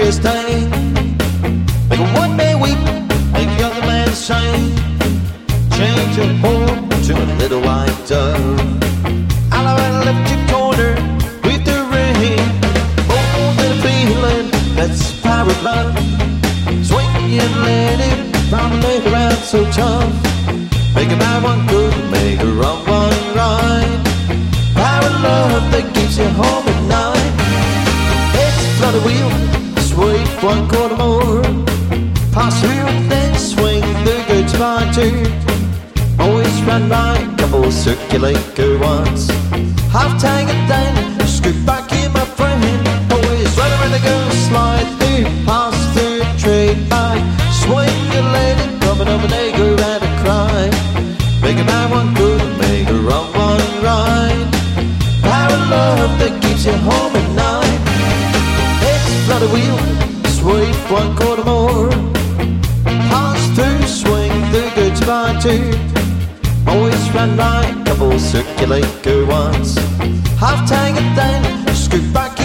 glorious day. Make one man weep, make the other man sing. Change your home to a little white dove. I'll lift your corner with the rain. More than a feeling, that's pirate love. Swing and let it from later around so tough. Make a bad one good, make a wrong one right. Pirate love that keeps you home at night. It's a flood of wheel, sway one quarter more. Pass through, then swing the good spot too. Always run right, couple circulate go once. Half tang and then scoop back in, my friend. Always right around the go, slide through, pass through, trade by. Swing your lady, coming over they go round and cry. Make a bad one good, make a wrong one right. Power love that keeps you home at night. It's a flood of wheel, sway one quarter more. Pass through, swing the good spot too. Always run right, double circulate, go once. Half tang and then scoop back in.